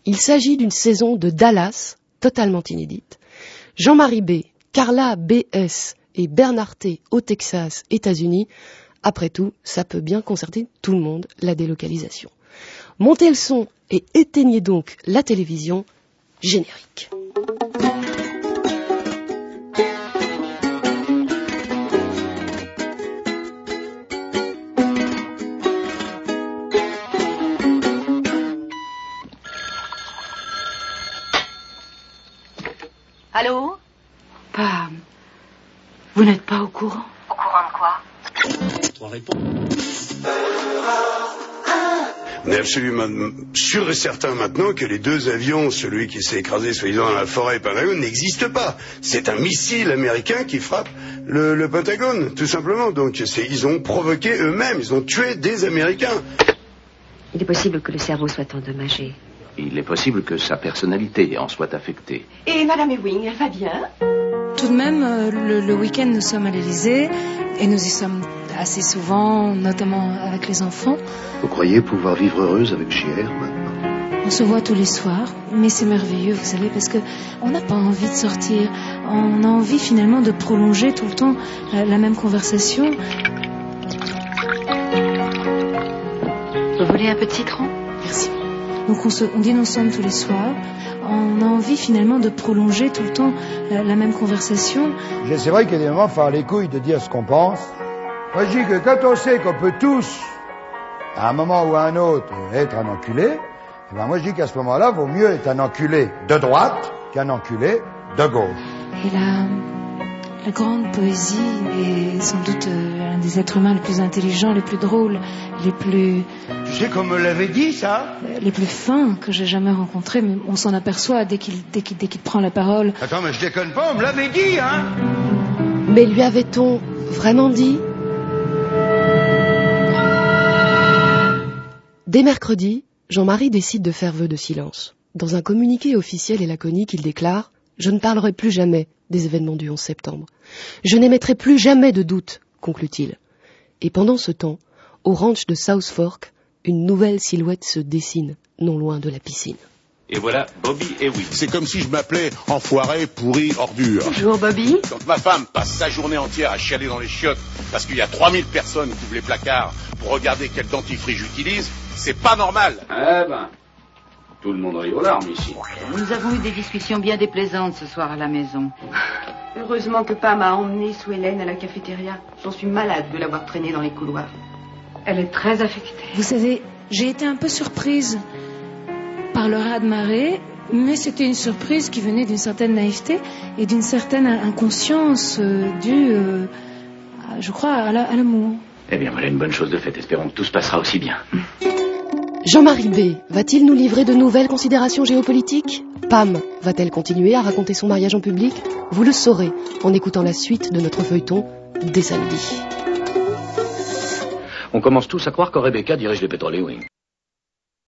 Il s'agit d'une saison de Dallas, totalement inédite. Jean-Marie B., Carla B.S. et Bernard T. au Texas, États-Unis. Après tout, ça peut bien concerter tout le monde, la délocalisation. Montez le son et éteignez donc la télévision. Générique. Allô? Pam, vous n'êtes pas au courant? Au courant de quoi? Trois réponses. On est absolument sûr et certain maintenant que les deux avions, celui qui s'est écrasé soi-disant dans la forêt et Pentagone, n'existent pas. C'est un missile américain qui frappe le Pentagone, tout simplement. Donc ils ont provoqué eux-mêmes, ils ont tué des Américains. Il est possible que le cerveau soit endommagé. Il est possible que sa personnalité en soit affectée. Et Madame Ewing, elle va bien? Tout de même, le week-end, nous sommes à l'Élysée et nous y sommes assez souvent, notamment avec les enfants. Vous croyez pouvoir vivre heureuse avec JR maintenant? On se voit tous les soirs, mais c'est merveilleux, vous savez, parce que on n'a pas envie de sortir. On a envie finalement de prolonger tout le temps la même conversation. Vous voulez un peu de citron? Merci. Donc on dîne ensemble tous les soirs. On a envie finalement de prolonger tout le temps la même conversation. C'est vrai qu'il y a des moments, il faut avoir les couilles de dire ce qu'on pense. Moi je dis que quand on sait qu'on peut tous, à un moment ou à un autre, être un enculé, eh ben moi je dis qu'à ce moment-là, vaut mieux être un enculé de droite qu'un enculé de gauche. Et la grande poésie est sans doute l'un des êtres humains les plus intelligents, les plus drôles, les plus... Tu sais qu'on me l'avait dit, ça? Les plus fins que j'ai jamais rencontrés, mais on s'en aperçoit dès qu'il prend la parole. Attends, mais je déconne pas, on me l'avait dit, hein? Mais lui avait-on vraiment dit? Dès mercredi, Jean-Marie décide de faire vœu de silence. Dans un communiqué officiel et laconique, il déclare « Je ne parlerai plus jamais des événements du 11 septembre. Je n'émettrai plus jamais de doute, conclut-il. Et pendant ce temps, au ranch de South Fork, une nouvelle silhouette se dessine, non loin de la piscine. Et voilà Bobby et Will. C'est comme si je m'appelais enfoiré, pourri, ordure. Bonjour Bobby. Quand ma femme passe sa journée entière à chialer dans les chiottes parce qu'il y a 3000 personnes qui ouvrent les placards pour regarder quel dentifrice j'utilise, c'est pas normal. Eh ben, tout le monde rit aux larmes ici. Nous avons eu des discussions bien déplaisantes ce soir à la maison. Heureusement que Pam a emmené Sue Hélène à la cafétéria. J'en suis malade de l'avoir traînée dans les couloirs. Elle est très affectée. Vous savez, j'ai été un peu surprise par le raz-de-marée, mais c'était une surprise qui venait d'une certaine naïveté et d'une certaine inconscience due, je crois, à l'amour. Eh bien, voilà une bonne chose de faite. Espérons que tout se passera aussi bien. Jean-Marie B. va-t-il nous livrer de nouvelles considérations géopolitiques? Pam va-t-elle continuer à raconter son mariage en public? Vous le saurez en écoutant la suite de notre feuilleton dès samedi. On commence tous à croire que Rebecca dirige les Petroleum.